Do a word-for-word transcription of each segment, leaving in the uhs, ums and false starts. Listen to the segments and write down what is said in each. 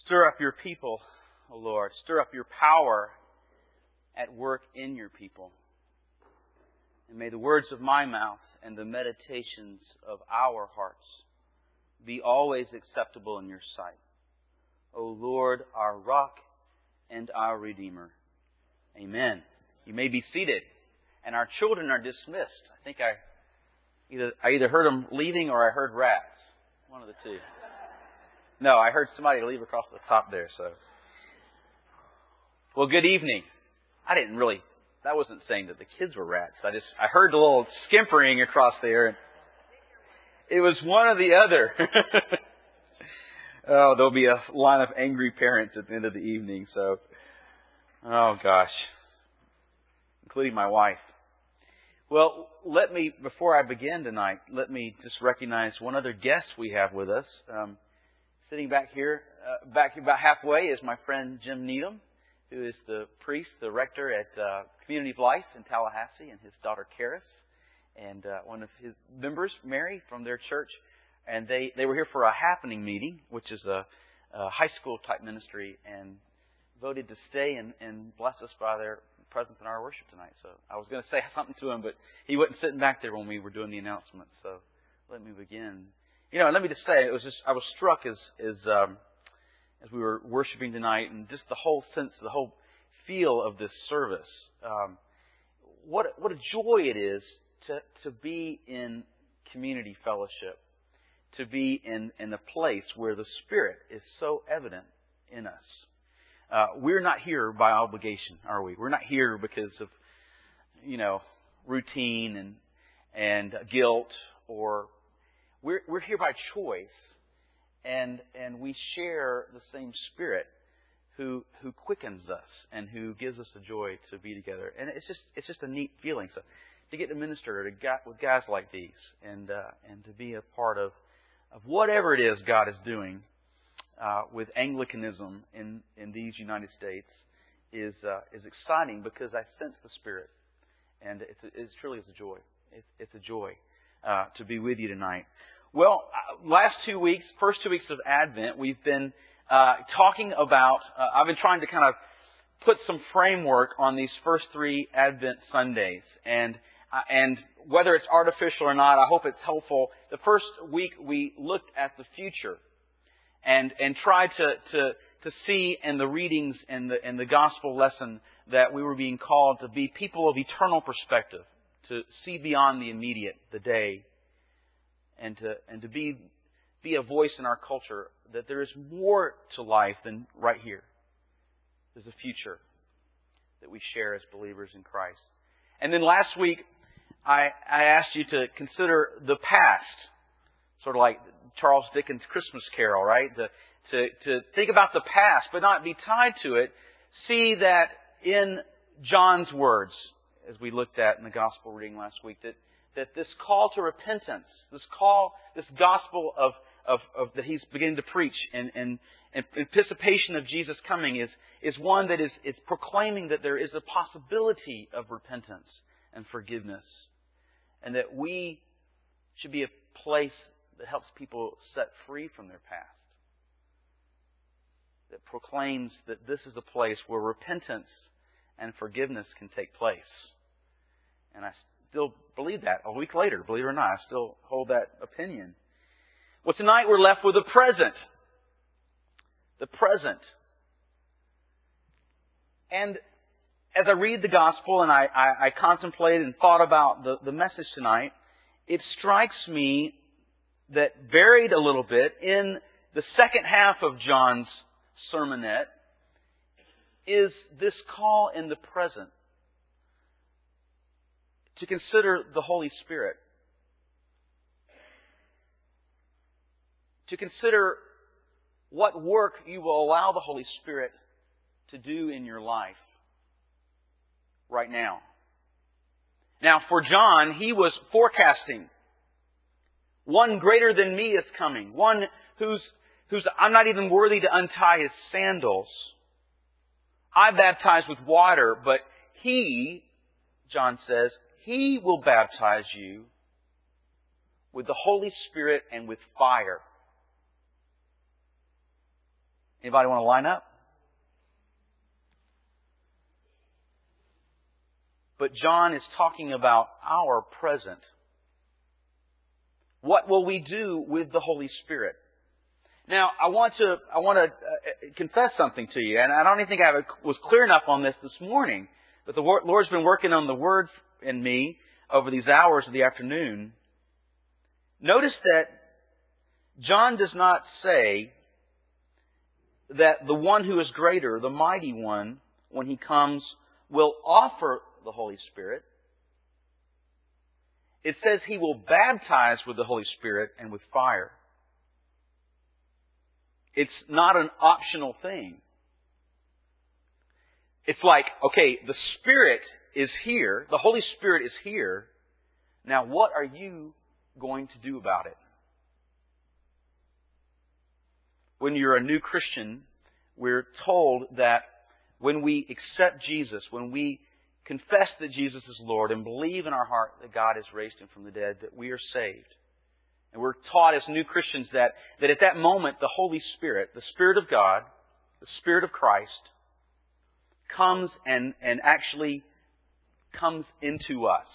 Stir up your people, O Lord. Stir up your power at work in your people. And may the words of my mouth and the meditations of our hearts be always acceptable in your sight. O Lord, our rock and our Redeemer. Amen. You may be seated. And our children are dismissed. I think I either I either heard them leaving or I heard rats. One of the two. No, I heard somebody leave across the top there, so. Well, good evening. I didn't really, that wasn't saying that the kids were rats. I just, I heard a little skimpering across there. And it was one or the other. Oh, there'll be a line of angry parents at the end of the evening, so. Oh, gosh. Including my wife. Well, let me, before I begin tonight, let me just recognize one other guest we have with us. Um, sitting back here, uh, back about halfway, is my friend Jim Needham, who is the priest, the rector at uh, Community of Life in Tallahassee, and his daughter Karis, and uh, one of his members, Mary, from their church. And they, they were here for a happening meeting, which is a, a high school type ministry, and voted to stay and, and bless us by their presence in our worship tonight. So I was going to say something to him, but he wasn't sitting back there when we were doing the announcement. So let me begin. You know, let me just say, it was just I was struck as as um, as we were worshiping tonight, and just the whole sense, the whole feel of this service. Um, what what a joy it is to to be in community fellowship, to be in in a place where the Spirit is so evident in us. Uh, we're not here by obligation, are we? We're not here because of, you know, routine and and guilt, or we're we're here by choice, and and we share the same Spirit who who quickens us and who gives us the joy to be together. And it's just it's just a neat feeling. So to get to minister to guys, with guys like these, and uh, and to be a part of of whatever it is God is doing. Uh, with Anglicanism in, in these United States is uh, is exciting because I sense the Spirit, and it's, it's truly is a joy. It's, it's a joy uh, to be with you tonight. Well, uh, last two weeks, first two weeks of Advent, we've been uh, talking about. Uh, I've been trying to kind of put some framework on these first three Advent Sundays, and uh, and whether it's artificial or not, I hope it's helpful. The first week we looked at the future. And and try to, to to see in the readings and the and the gospel lesson that we were being called to be people of eternal perspective, to see beyond the immediate, the day, and to and to be be a voice in our culture that there is more to life than right here. There's a future that we share as believers in Christ. And then last week, I I asked you to consider the past, sort of like Charles Dickens' Christmas Carol, right? To, to, to think about the past, but not be tied to it. See that in John's words, as we looked at in the gospel reading last week, that, that this call to repentance, this call, this gospel of, of, of that he's beginning to preach in, in, in anticipation of Jesus coming is, is one that is, is proclaiming that there is a possibility of repentance and forgiveness. And that we should be a place that helps people set free from their past. That proclaims that this is a place where repentance and forgiveness can take place. And I still believe that. A week later, believe it or not, I still hold that opinion. Well, tonight we're left with the present. The present. And as I read the gospel and I, I, I contemplate and thought about the, the message tonight, it strikes me that buried a little bit in the second half of John's sermonette is this call in the present to consider the Holy Spirit. To consider what work you will allow the Holy Spirit to do in your life right now. Now, for John, he was forecasting. One greater than me is coming. One who's, who's, I'm not even worthy to untie his sandals. I baptize with water, but He, John says, He will baptize you with the Holy Spirit and with fire. Anybody want to line up? But John is talking about our present. What will we do with the Holy Spirit? Now, I want to I want to uh, confess something to you, and I don't even think I was clear enough on this this morning. But the Lord's been working on the Word in me over these hours of the afternoon. Notice that John does not say that the one who is greater, the mighty one, when He comes, will offer the Holy Spirit. It says He will baptize with the Holy Spirit and with fire. It's not an optional thing. It's like, okay, the Spirit is here, the Holy Spirit is here. Now what are you going to do about it? When you're a new Christian, we're told that when we accept Jesus, when we confess that Jesus is Lord and believe in our heart that God has raised Him from the dead, that we are saved. And we're taught as new Christians that, that at that moment the Holy Spirit, the Spirit of God, the Spirit of Christ, comes and, and actually comes into us.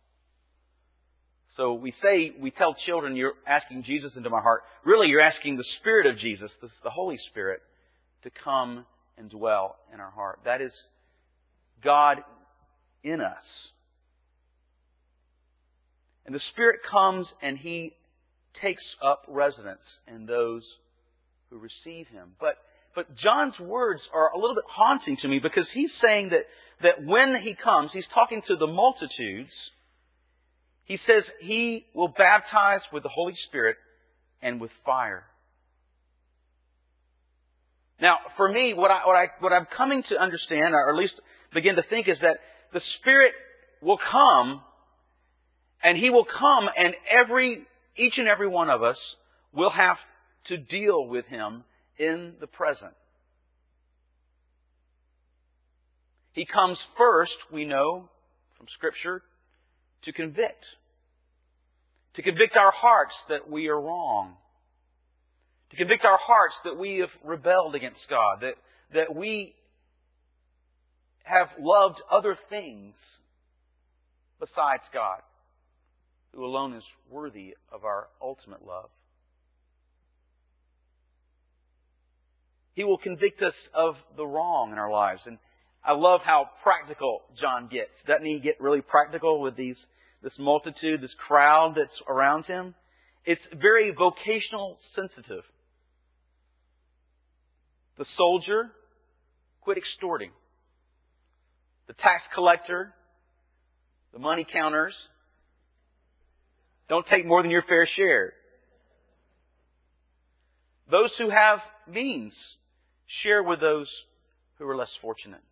So we say, we tell children, you're asking Jesus into my heart. Really, you're asking the Spirit of Jesus, the, the Holy Spirit, to come and dwell in our heart. That is God in us. And the Spirit comes and He takes up residence in those who receive Him. But but John's words are a little bit haunting to me because he's saying that, that when He comes, He's talking to the multitudes. He says He will baptize with the Holy Spirit and with fire. Now, for me, what, I, what, I, what I'm coming to understand, or at least begin to think, is that the Spirit will come, and He will come, and every each and every one of us will have to deal with Him in the present. He comes first, we know from Scripture, to convict. To convict our hearts that we are wrong. To convict our hearts that we have rebelled against God. That, that we have loved other things besides God, who alone is worthy of our ultimate love. He will convict us of the wrong in our lives. And I love how practical John gets. Doesn't he get really practical with these this multitude, this crowd that's around him? It's very vocational sensitive. The soldier, quit extorting. The tax collector, the money counters, don't take more than your fair share. Those who have means, share with those who are less fortunate.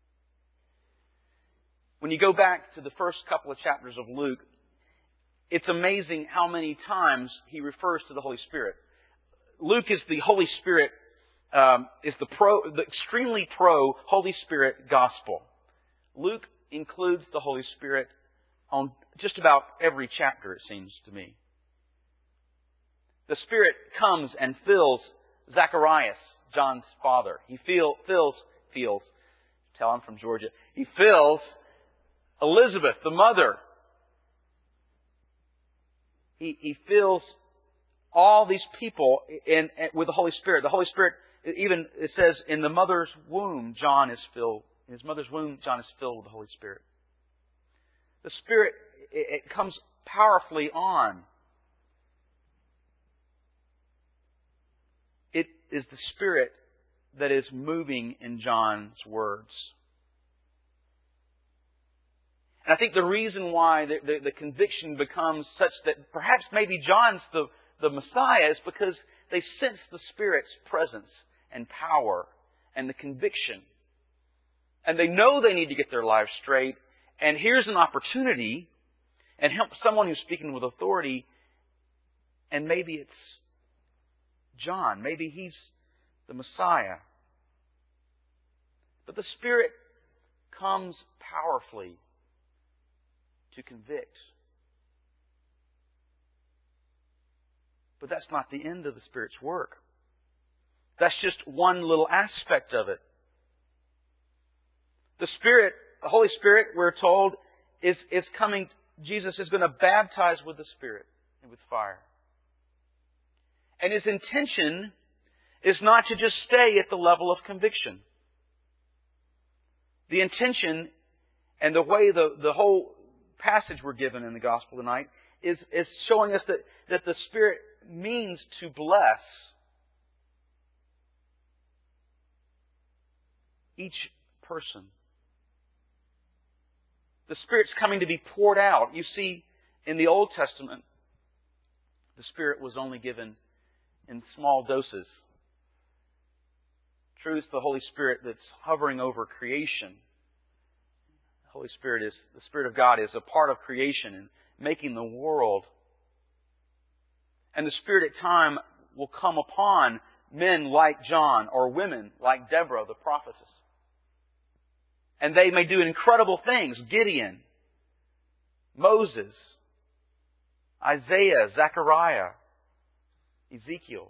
When you go back to the first couple of chapters of Luke, it's amazing how many times he refers to the Holy Spirit. Luke is the Holy Spirit, um, is the pro, the extremely pro Holy Spirit gospel. Luke includes the Holy Spirit on just about every chapter, it seems to me. The Spirit comes and fills Zacharias, John's father. He feel, fills, feels, tell I'm from Georgia. He fills Elizabeth, the mother. He, he fills all these people in, in, with the Holy Spirit. The Holy Spirit, even it says, in the mother's womb, John is filled. In his mother's womb, John is filled with the Holy Spirit. The Spirit, it, it comes powerfully on. It is the Spirit that is moving in John's words. And I think the reason why the, the, the conviction becomes such that perhaps maybe John's the, the Messiah is because they sense the Spirit's presence and power and the conviction. And they know they need to get their lives straight. And here's an opportunity, and help someone who's speaking with authority, and maybe it's John. Maybe he's the Messiah. But the Spirit comes powerfully to convict. But that's not the end of the Spirit's work. That's just one little aspect of it. The Spirit, the Holy Spirit, we're told, is, is coming. Jesus is going to baptize with the Spirit and with fire. And His intention is not to just stay at the level of conviction. The intention and the way the, the whole passage we're given in the Gospel tonight is, is showing us that, that the Spirit means to bless each person. The Spirit's coming to be poured out. You see, in the Old Testament, the Spirit was only given in small doses. True, it's the Holy Spirit that's hovering over creation. The Holy Spirit is, the Spirit of God is a part of creation and making the world. And the Spirit at time will come upon men like John or women like Deborah, the prophetess. And they may do incredible things. Gideon, Moses, Isaiah, Zechariah, Ezekiel.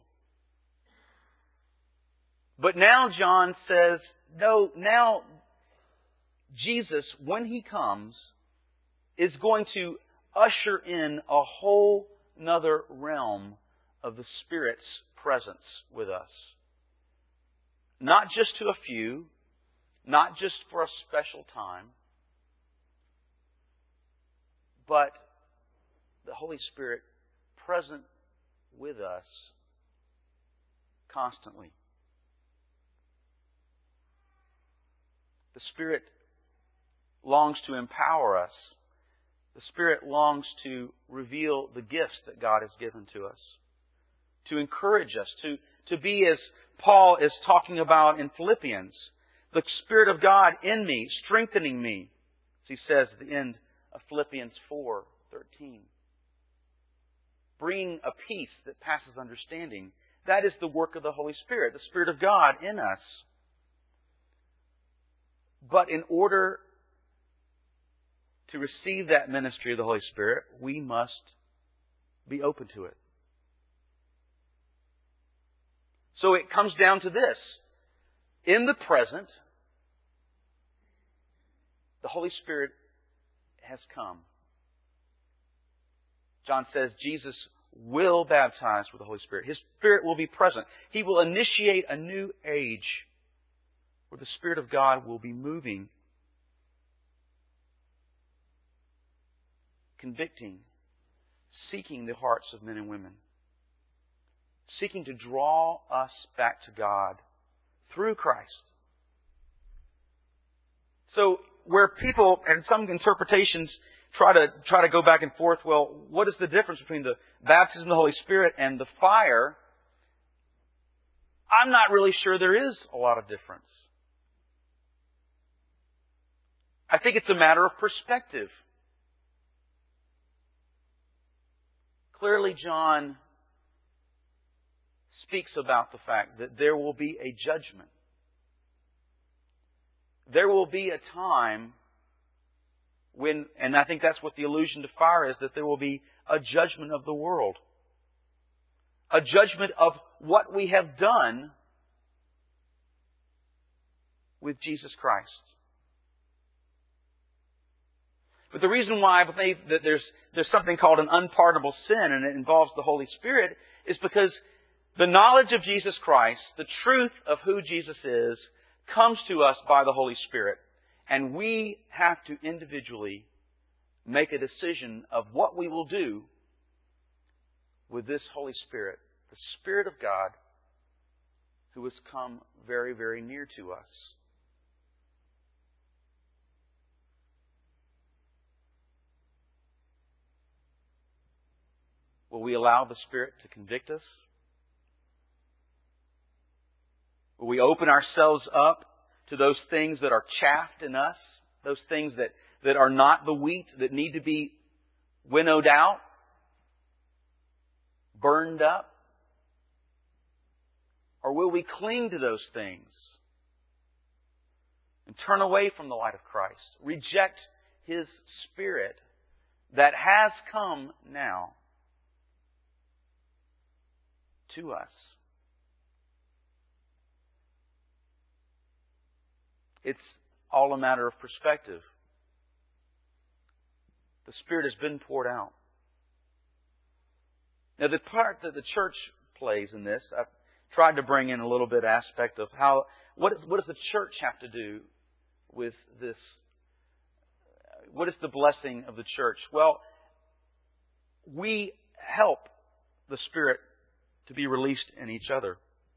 But now John says, no, now Jesus, when He comes, is going to usher in a whole another realm of the Spirit's presence with us. Not just to a few, not just for a special time, but the Holy Spirit present with us constantly. The Spirit longs to empower us. The Spirit longs to reveal the gifts that God has given to us, to encourage us, to, to be, as Paul is talking about in Philippians, the Spirit of God in me, strengthening me, as he says at the end of Philippians four thirteen. Bringing a peace that passes understanding. That is the work of the Holy Spirit, the Spirit of God in us. But in order to receive that ministry of the Holy Spirit, we must be open to it. So it comes down to this. In the present, the Holy Spirit has come. John says Jesus will baptize with the Holy Spirit. His Spirit will be present. He will initiate a new age where the Spirit of God will be moving, convicting, seeking the hearts of men and women, seeking to draw us back to God through Christ. So, where people, and some interpretations try to try to go back and forth, well, what is the difference between the baptism of the Holy Spirit and the fire? I'm not really sure there is a lot of difference. I think it's a matter of perspective. Clearly, John speaks about the fact that there will be a judgment. There will be a time when, and I think that's what the allusion to fire is, that there will be a judgment of the world. A judgment of what we have done with Jesus Christ. But the reason why I believe that there's, there's something called an unpardonable sin, and it involves the Holy Spirit, is because the knowledge of Jesus Christ, the truth of who Jesus is, comes to us by the Holy Spirit. And we have to individually make a decision of what we will do with this Holy Spirit, the Spirit of God, who has come very, very near to us. Will we allow the Spirit to convict us? Will we open ourselves up to those things that are chaffed in us? Those things that, that are not the wheat, that need to be winnowed out? Burned up? Or will we cling to those things and turn away from the light of Christ? Reject His Spirit that has come now to us. It's all a matter of perspective. The Spirit has been poured out. Now, the part that the church plays in this, I've tried to bring in a little bit aspect of how, what, is, what does the church have to do with this? What is the blessing of the church? Well, we help the Spirit to be released in each other.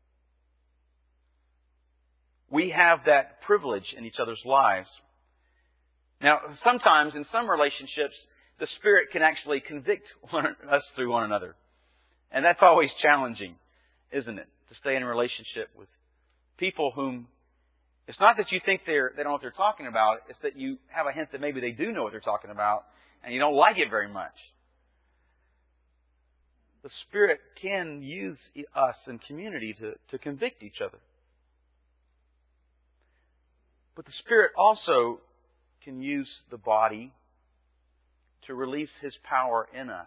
We have that privilege in each other's lives. Now, sometimes in some relationships, the Spirit can actually convict one, us through one another. And that's always challenging, isn't it? To stay in a relationship with people whom, it's not that you think they're, they don't know what they're talking about, it's that you have a hint that maybe they do know what they're talking about, and you don't like it very much. The Spirit can use us in community to, to convict each other. But the Spirit also can use the body to release His power in us.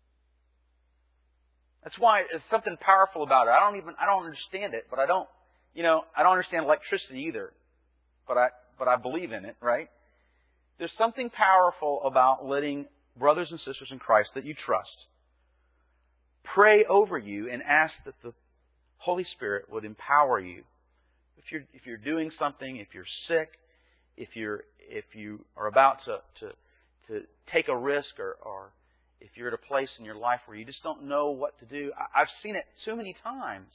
That's why there's something powerful about it. I don't even, I don't understand it, but I don't, you know, I don't understand electricity either. But I, but I believe in it, right? There's something powerful about letting brothers and sisters in Christ that you trust pray over you and ask that the Holy Spirit would empower you. If you're, if you're doing something, if you're sick, if you're, if you are about to, to, to take a risk, or, or if you're at a place in your life where you just don't know what to do. I've seen it too many times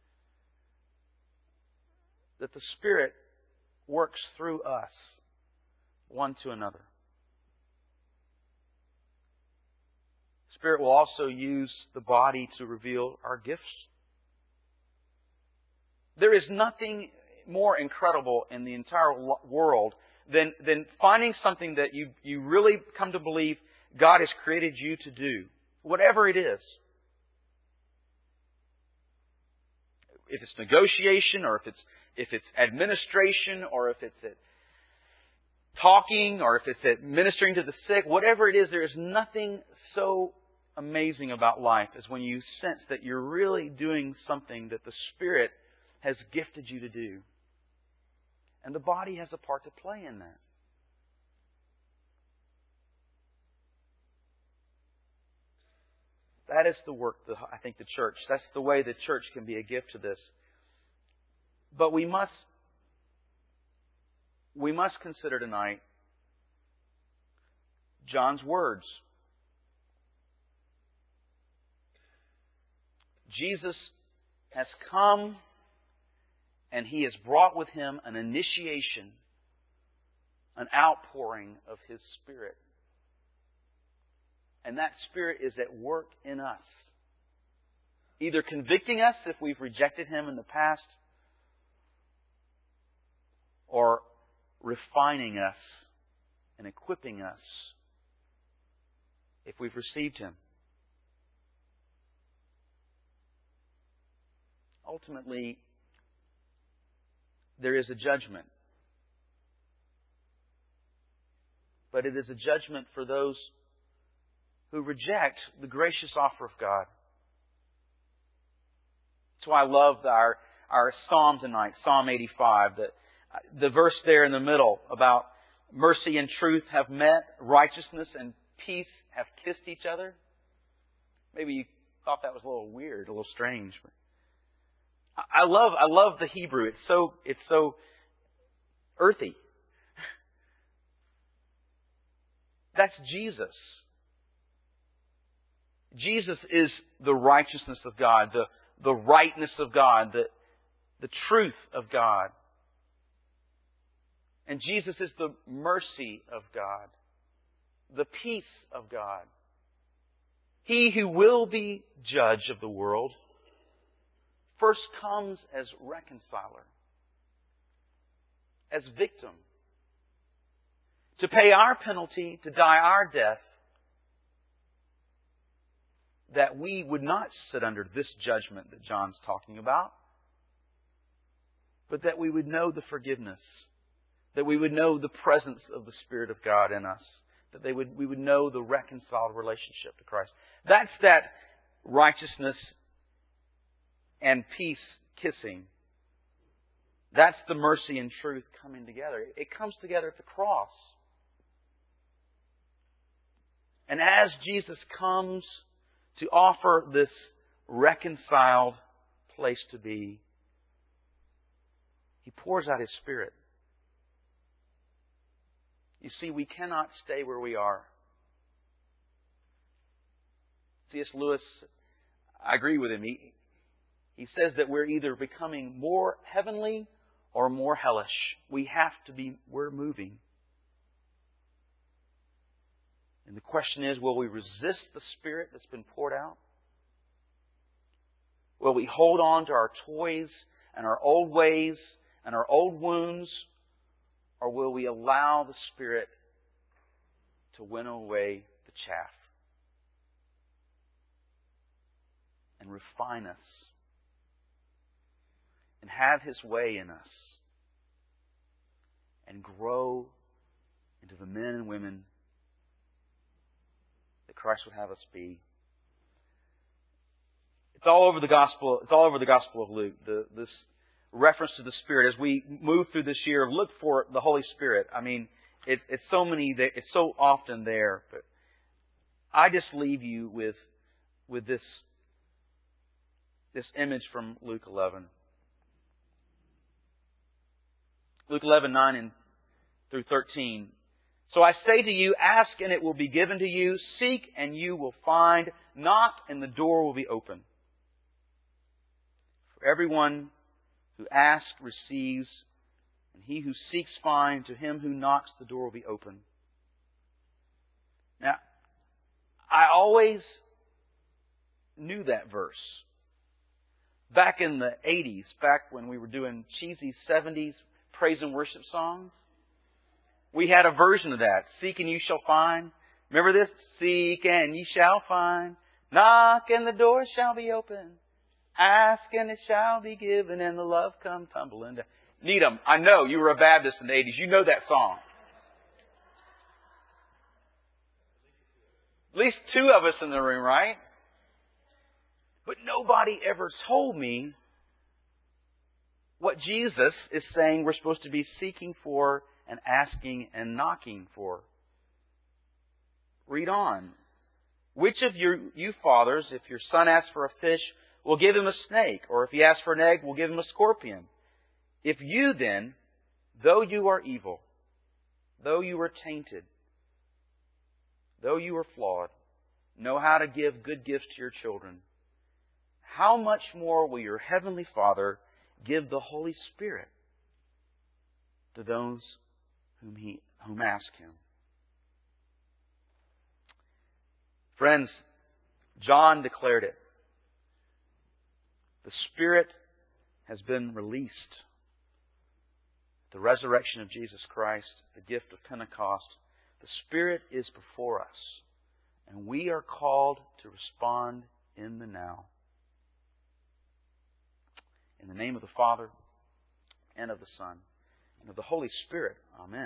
that the Spirit works through us, one to another. The Spirit will also use the body to reveal our gifts. There is nothing more incredible in the entire world than, than finding something that you, you really come to believe God has created you to do. Whatever it is. If it's negotiation, or if it's, if it's administration, or if it's at talking, or if it's at ministering to the sick, whatever it is, there is nothing so amazing about life as when you sense that you're really doing something that the Spirit has gifted you to do. And the body has a part to play in that. That is the work, that I think, the church. That's the way the church can be a gift to this. But we must, we must consider tonight John's words. Jesus has come, and He has brought with Him an initiation, an outpouring of His Spirit. And that Spirit is at work in us, either convicting us if we've rejected Him in the past, or refining us and equipping us if we've received Him. Ultimately, there is a judgment. But it is a judgment for those who reject the gracious offer of God. That's why I love our, our Psalm tonight, Psalm eighty-five. The, the verse there in the middle about mercy and truth have met, righteousness and peace have kissed each other. Maybe you thought that was a little weird, a little strange. But I love, I love the Hebrew. It's so, it's so earthy. That's Jesus. Jesus is the righteousness of God, the, the rightness of God, the, the truth of God. And Jesus is the mercy of God, the peace of God. He who will be judge of the world first comes as reconciler, as victim, to pay our penalty, to die our death, that we would not sit under this judgment that John's talking about, but that we would know the forgiveness, that we would know the presence of the Spirit of God in us, that they would, we would know the reconciled relationship to Christ. That's that righteousness and peace kissing That's the mercy and truth coming together. It comes together at the cross. And as Jesus comes to offer this reconciled place to be, He pours out His Spirit. You see, we cannot stay where we are. C S Lewis, I agree with him. He, he says that we're either becoming more heavenly or more hellish. We have to be, we're moving. And the question is, will we resist the Spirit that's been poured out? Will we hold on to our toys and our old ways and our old wounds? Or will we allow the Spirit to winnow away the chaff and refine us and have His way in us and grow into the men and women that Christ would have us be? It's all over the gospel. It's all over the Gospel of Luke. The, this reference to the Spirit as we move through this year. Look for the Holy Spirit. I mean, it, it's so many. It's so often there. But I just leave you with with this this image from Luke eleven. Luke eleven nine and through thirteen. So I say to you, ask and it will be given to you. Seek and you will find. Knock and the door will be open. For everyone who asks receives, and he who seeks finds. To him who knocks the door will be open. Now, I always knew that verse. Back in the eighties, back when we were doing cheesy seventies praise and worship songs, we had a version of that. Seek and you shall find. Remember this? Seek and ye shall find. Knock and the door shall be open. Ask and it shall be given, and the love come tumbling down. Needham, I know you were a Baptist in the eighties. You know that song. At least two of us in the room, right? But nobody ever told me what Jesus is saying we're supposed to be seeking for and asking and knocking for. Read on. Which of you, you fathers, if your son asks for a fish, will give him a snake? Or if he asks for an egg, will give him a scorpion? If you then, though you are evil, though you are tainted, though you are flawed, know how to give good gifts to your children, how much more will your heavenly Father give the Holy Spirit to those whom He whom ask Him? Friends, John declared it. The Spirit has been released. The resurrection of Jesus Christ, the gift of Pentecost, the Spirit is before us. And we are called to respond in the now. In the name of the Father, and of the Son, and of the Holy Spirit. Amen.